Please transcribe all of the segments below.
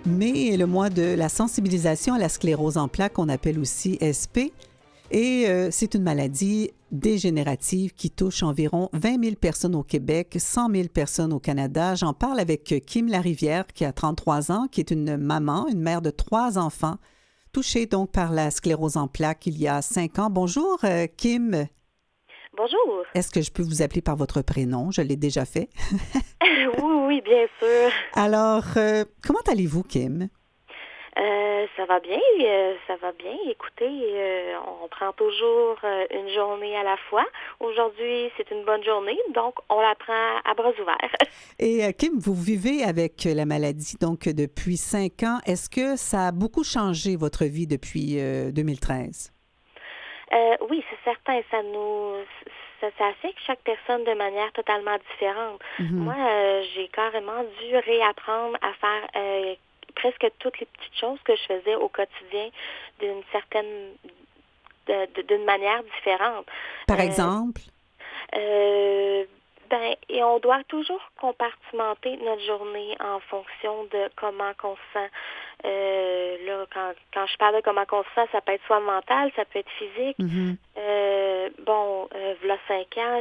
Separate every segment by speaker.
Speaker 1: Mai est le mois de la sensibilisation à la sclérose en plaques, qu'on appelle aussi SP. Et c'est une maladie dégénérative qui touche environ 20 000 personnes au Québec, 100 000 personnes au Canada. J'en parle avec Kim Larivière, qui a 33 ans, qui est une maman, une mère de 3 enfants, touchée donc par la sclérose en plaques il y a 5 ans. Bonjour, Kim.
Speaker 2: Bonjour.
Speaker 1: Est-ce que je peux vous appeler par votre prénom? Je l'ai déjà fait.
Speaker 2: Oui, bien sûr.
Speaker 1: Alors, comment allez-vous, Kim?
Speaker 2: Ça va bien, ça va bien. Écoutez, on prend toujours une journée à la fois. Aujourd'hui, c'est une bonne journée, donc on la prend à bras ouverts.
Speaker 1: Et Kim, vous vivez avec la maladie donc depuis 5 ans. Est-ce que ça a beaucoup changé votre vie depuis 2013?
Speaker 2: Oui, c'est certain. Ça affecte chaque personne de manière totalement différente. Moi, j'ai carrément dû réapprendre à faire presque toutes les petites choses que je faisais au quotidien d'une manière différente.
Speaker 1: Par exemple?
Speaker 2: Et on doit toujours compartimenter notre journée en fonction de comment qu'on se sent. Là, quand je parle de comment qu'on se sent, ça peut être soit mental, ça peut être physique. V'là 5 ans,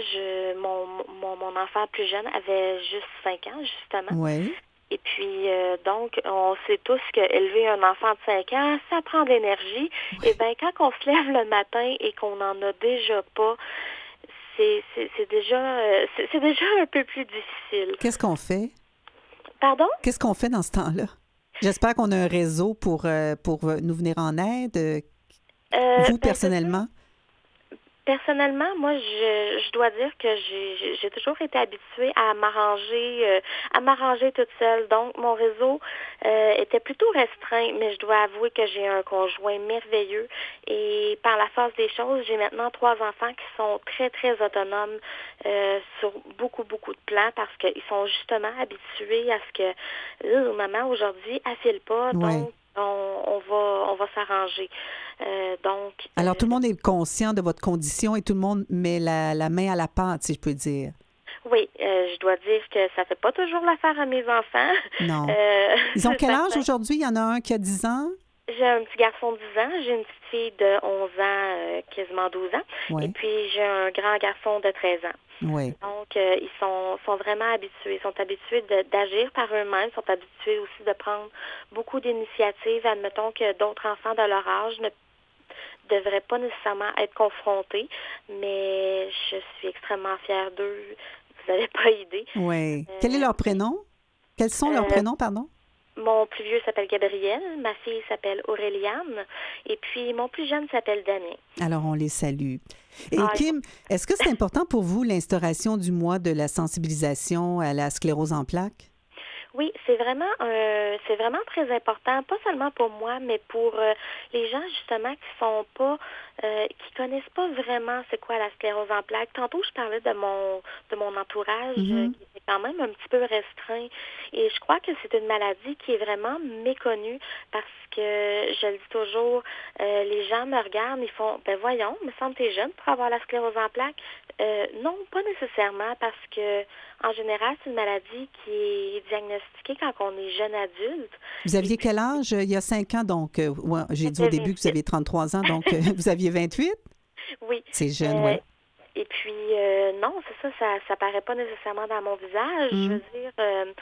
Speaker 2: mon enfant plus jeune avait juste 5 ans, justement.
Speaker 1: Oui.
Speaker 2: Et puis, donc, on sait tous qu'élever un enfant de 5 ans, ça prend de l'énergie.
Speaker 1: Oui.
Speaker 2: Et bien, quand on se lève le matin et qu'on n'en a déjà pas, c'est déjà un peu plus difficile.
Speaker 1: Qu'est-ce qu'on fait?
Speaker 2: Pardon?
Speaker 1: Qu'est-ce qu'on fait dans ce temps-là? J'espère qu'on a un réseau pour nous venir en aide. Vous, personnellement?
Speaker 2: Personnellement, moi, je dois dire que j'ai toujours été habituée à m'arranger toute seule. Donc, mon réseau était plutôt restreint, mais je dois avouer que j'ai un conjoint merveilleux. Et par la force des choses, j'ai maintenant 3 enfants qui sont très, très autonomes sur beaucoup, beaucoup de plans parce qu'ils sont justement habitués à ce que maman, aujourd'hui, elle file pas,
Speaker 1: Oui.
Speaker 2: donc on va s'arranger.
Speaker 1: Alors, tout le monde est conscient de votre condition et tout le monde met la main à la pâte, si je peux dire.
Speaker 2: Oui, je dois dire que ça fait pas toujours l'affaire à mes enfants.
Speaker 1: Non. Ils ont quel âge aujourd'hui? Il y en a un qui a 10 ans?
Speaker 2: J'ai un petit garçon de 10 ans, j'ai une petite fille de 11 ans, quasiment 12 ans,
Speaker 1: Oui.
Speaker 2: et puis j'ai un grand garçon de 13 ans.
Speaker 1: Oui.
Speaker 2: Donc, ils sont vraiment habitués. Ils sont habitués d'agir par eux-mêmes. Ils sont habitués aussi de prendre beaucoup d'initiatives. Admettons que d'autres enfants de leur âge ne devraient pas nécessairement être confrontés, mais je suis extrêmement fière d'eux. Vous n'avez pas idée.
Speaker 1: Oui. Quel est leur prénom? Quels sont leurs prénoms, pardon?
Speaker 2: Mon plus vieux s'appelle Gabriel, ma fille s'appelle Auréliane, et puis mon plus jeune s'appelle Damien.
Speaker 1: Alors, on les salue. Et Kim, est-ce que c'est important pour vous l'instauration du mois de la sensibilisation à la sclérose en plaques?
Speaker 2: Oui, c'est vraiment très important, pas seulement pour moi, mais pour les gens justement qui connaissent pas vraiment c'est quoi la sclérose en plaques. Tantôt, je parlais de mon entourage qui est quand même un petit peu restreint, et je crois que c'est une maladie qui est vraiment méconnue parce que je le dis toujours, les gens me regardent, ils font voyons, me semble que t'es jeune pour avoir la sclérose en plaques. Non, pas nécessairement, parce que en général, c'est une maladie qui est diagnostiquée quand on est jeune adulte.
Speaker 1: Vous aviez quel âge il y a 5 ans? Donc, j'ai dit au début que vous aviez 33 ans, donc vous aviez 28?
Speaker 2: Oui.
Speaker 1: C'est jeune, oui.
Speaker 2: Et puis, non, c'est ça paraît pas nécessairement dans mon visage. Je veux dire,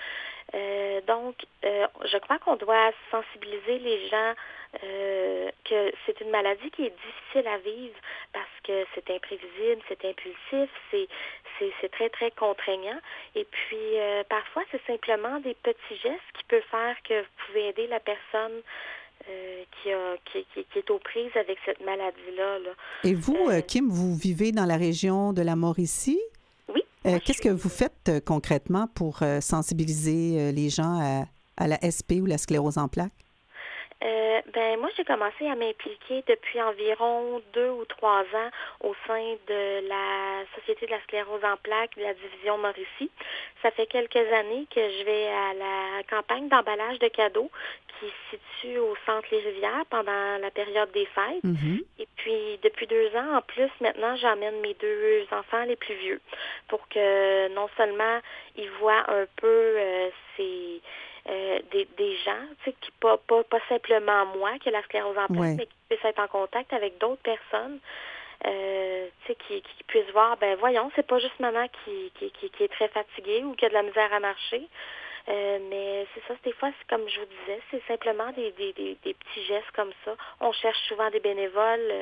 Speaker 2: je crois qu'on doit sensibiliser les gens que c'est une maladie qui est difficile à vivre parce que c'est imprévisible, c'est impulsif, c'est très, très contraignant. Et puis, parfois, c'est simplement des petits gestes qui peuvent faire que vous pouvez aider la personne qui est aux prises avec cette maladie-là. Là.
Speaker 1: Et vous, Kim, vous vivez dans la région de la Mauricie?
Speaker 2: Oui.
Speaker 1: Qu'est-ce que vous faites concrètement pour sensibiliser les gens à la SP ou la sclérose en plaques?
Speaker 2: Moi, j'ai commencé à m'impliquer depuis environ 2 ou 3 ans au sein de la Société de la sclérose en plaques de la division Mauricie. Ça fait quelques années que je vais à la campagne d'emballage de cadeaux qui se situe au centre Les Rivières pendant la période des fêtes. Et puis, depuis 2 ans, en plus, maintenant, j'emmène mes 2 enfants les plus vieux pour que non seulement ils voient un peu des gens, tu sais, qui pas simplement moi qui a la sclérose en plaques,
Speaker 1: Ouais.
Speaker 2: mais qui puissent être en contact avec d'autres personnes, tu sais, qui puissent voir, ben voyons, c'est pas juste maman qui est très fatiguée ou qui a de la misère à marcher. Mais c'est ça, des fois, c'est comme je vous disais, c'est simplement des petits gestes comme ça. On cherche souvent des bénévoles.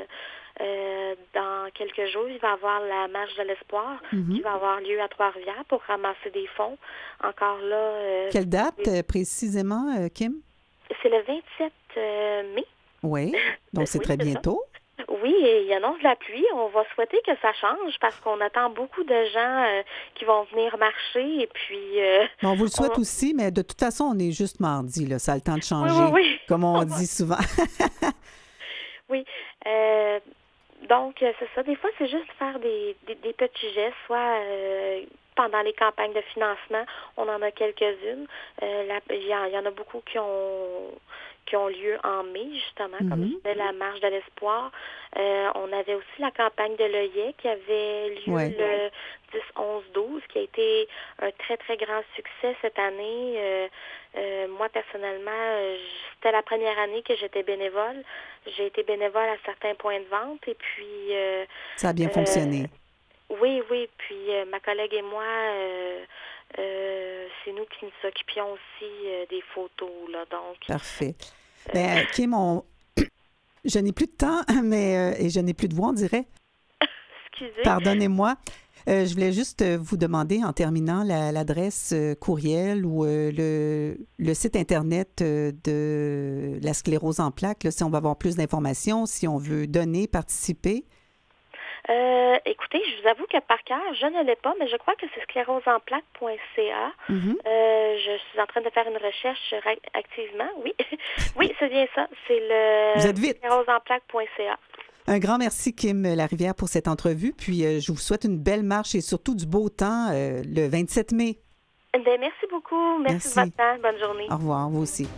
Speaker 2: Dans quelques jours, il va y avoir la marche de l'espoir qui va avoir lieu à Trois-Rivières pour ramasser des fonds. Encore là...
Speaker 1: Quelle date précisément, Kim?
Speaker 2: c'est le 27 mai.
Speaker 1: Oui, donc c'est
Speaker 2: Oui,
Speaker 1: très
Speaker 2: c'est ça.
Speaker 1: bientôt.
Speaker 2: Oui, et il annonce de la pluie. On va souhaiter que ça change parce qu'on attend beaucoup de gens qui vont venir marcher. Et puis,
Speaker 1: Bon, on vous le souhaite
Speaker 2: on-
Speaker 1: aussi, mais de toute façon, on est juste mardi, là. Ça a le temps de
Speaker 2: oui,
Speaker 1: changer,
Speaker 2: oui,
Speaker 1: comme on
Speaker 2: oui.
Speaker 1: dit souvent.
Speaker 2: Oui. Donc, c'est ça. Des fois, c'est juste faire des petits gestes, soit pendant les campagnes de financement, on en a quelques-unes. Il y en a beaucoup qui ont lieu en mai, justement, comme je disais, la marche de l'espoir. On avait aussi la campagne de l'œillet qui avait lieu
Speaker 1: Ouais.
Speaker 2: le 10, 11, 12, qui a été un très, très grand succès cette année. Moi, personnellement, c'était la première année que j'étais bénévole. J'ai été bénévole à certains points de vente et puis...
Speaker 1: Ça a bien fonctionné.
Speaker 2: Oui, oui. Puis ma collègue et moi, c'est nous qui nous occupions aussi des photos, là. Donc,
Speaker 1: Parfait. Bien, Kim, je n'ai plus de temps, mais et je n'ai plus de voix, on dirait.
Speaker 2: excusez.
Speaker 1: Pardonnez-moi. Je voulais juste vous demander, en terminant, l'adresse courriel ou le site Internet de la sclérose en plaques, là, si on veut avoir plus d'informations, si on veut donner, participer.
Speaker 2: Écoutez, je vous avoue que par cœur, je ne l'ai pas, mais je crois que c'est sclérosenplaques.ca. Je suis en train de faire une recherche activement, oui. Oui, c'est bien ça. C'est le
Speaker 1: Vous êtes vite.
Speaker 2: sclérosenplaques.ca.
Speaker 1: Un grand merci, Kim Larivière, pour cette entrevue. Puis, je vous souhaite une belle marche et surtout du beau temps le 27 mai.
Speaker 2: Ben, merci beaucoup. Merci de votre temps. Bonne journée.
Speaker 1: Au revoir, vous aussi.